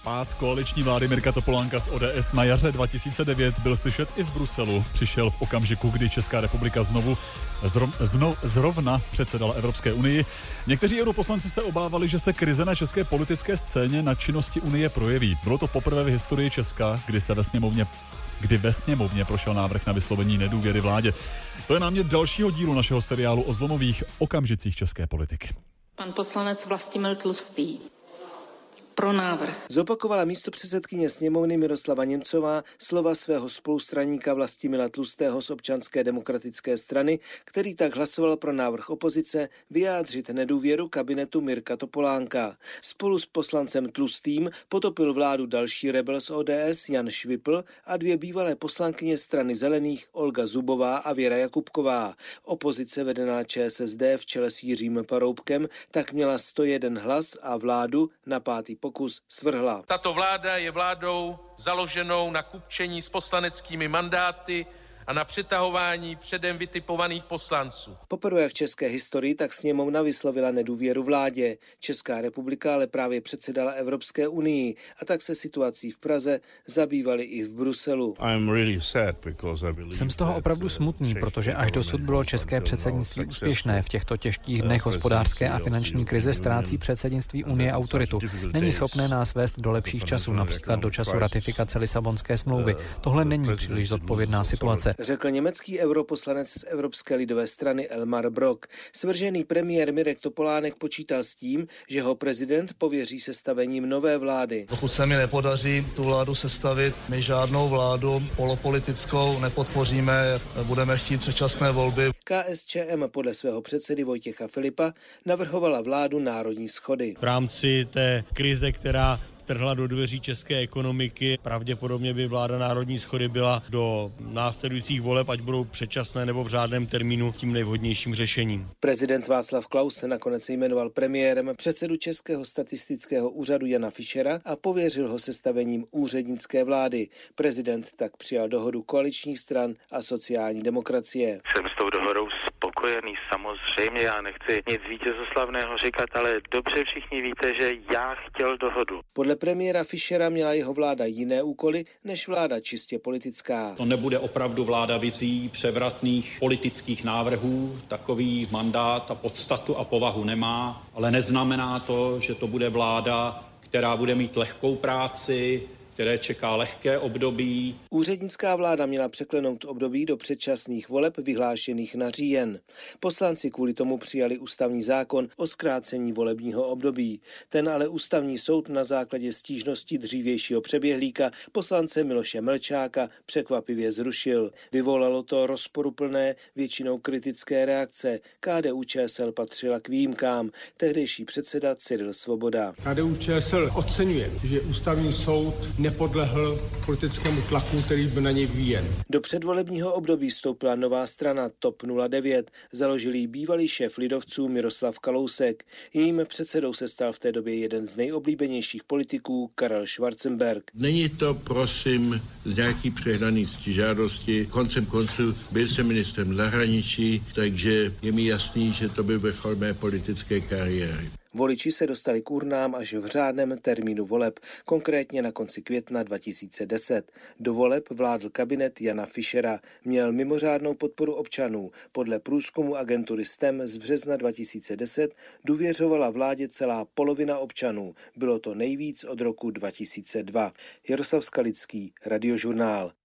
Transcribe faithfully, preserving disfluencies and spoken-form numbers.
Pád koaliční vlády Mirka Topolánka z O D S na jaře dva tisíce devět byl slyšet i v Bruselu. Přišel v okamžiku, kdy Česká republika znovu zro, zno, zrovna předsedala Evropské unii. Někteří europoslanci se obávali, že se krize na české politické scéně na činnosti unie projeví. Bylo to poprvé v historii Česka, kdy se ve sněmovně kdy ve sněmovně prošel návrh na vyslovení nedůvěry vládě. To je námět dalšího dílu našeho seriálu o zlomových okamžicích české politiky. Pan poslanec Vlastimil Tlustý. Pro návrh. Zopakovala místopředsedkyně sněmovny Miroslava Němcová slova svého spolustraníka Vlastimila Tlustého z Občanské demokratické strany, který tak hlasoval pro návrh opozice vyjádřit nedůvěru kabinetu Mirka Topolánka. Spolu s poslancem Tlustým potopil vládu další rebel z O D S Jan Švipl a dvě bývalé poslankyně strany Zelených Olga Zubová a Věra Jakubková. Opozice vedená Č S S D v čele s Jiřím Paroubkem tak měla sto jeden hlas a vládu na pátý pokus svrhla. Tato vláda je vládou založenou na kupčení s poslaneckými mandáty a na přetahování předem vytipovaných poslanců. Poprvé v české historii tak sněmovna vyslovila nedůvěru vládě. Česká republika ale právě předsedala Evropské unii a tak se situací v Praze zabývali i v Bruselu. Jsem z toho opravdu smutný, protože až dosud bylo české předsednictví úspěšné. V těchto těžkých dnech hospodářské a finanční krize ztrácí předsednictví Unie autoritu. Není schopné nás vést do lepších časů, například do času ratifikace Lisabonské smlouvy. Tohle není příliš zodpovědná situace, řekl německý europoslanec z Evropské lidové strany Elmar Brok. Svržený premiér Mirek Topolánek počítal s tím, že ho prezident pověří sestavením nové vlády. Pokud se mi nepodaří tu vládu sestavit, my žádnou vládu polopolitickou nepodpoříme, budeme chtít předčasné volby. K S Č M podle svého předsedy Vojtěcha Filipa navrhovala vládu národní shody. V rámci té krize, která trhla do dveří české ekonomiky. Pravděpodobně by vláda národní shody byla do následujících voleb, ať budou předčasné nebo v řádném termínu, tím nejvhodnějším řešením. Prezident Václav Klaus se nakonec jmenoval premiérem předsedu Českého statistického úřadu Jana Fischera a pověřil ho sestavením úřednické vlády. Prezident tak přijal dohodu koaličních stran a sociální demokracie. Jsem s tou dohodou spokojený, samozřejmě, já nechci nic vítězoslavného říkat, ale dobře všichni víte, že já chtěl dohodu. Podle premiéra Fischera měla jeho vláda jiné úkoly než vláda čistě politická. To nebude opravdu vláda vizí, převratných politických návrhů. Takový mandát a podstatu a povahu nemá, ale neznamená to, že to bude vláda, která bude mít lehkou práci, které čeká lehké období. Úřednická vláda měla překlenout období do předčasných voleb vyhlášených na říjen. Poslanci kvůli tomu přijali ústavní zákon o zkrácení volebního období. Ten ale ústavní soud na základě stížnosti dřívějšího přeběhlíka poslance Miloše Melčáka překvapivě zrušil. Vyvolalo to rozporuplné, většinou kritické reakce. K D U Č S L patřila k výjimkám. Tehdejší předseda Cyril Svoboda. K D U Č S L oceňuje, že ústavní soud nepodlehl politickému tlaku, který byl na něj vyvíjen. Do předvolebního období vstoupila nová strana T O P nula devět. Založil ji bývalý šéf lidovců Miroslav Kalousek. Jejím předsedou se stal v té době jeden z nejoblíbenějších politiků Karel Schwarzenberg. Není to, prosím, z nějaký přehnaný žádosti. Koncem konců byl jsem ministrem zahraničí, takže je mi jasný, že to byl vrchol mé politické kariéry. Voliči se dostali k urnám až v řádném termínu voleb, konkrétně na konci května dva tisíce deset. Do voleb vládl kabinet Jana Fischera, měl mimořádnou podporu občanů. Podle průzkumu agentury S T E M z března dva tisíce deset důvěřovala vládě celá polovina občanů. Bylo to nejvíc od roku dva tisíce dva. Jaroslav Skalický, Radiožurnál.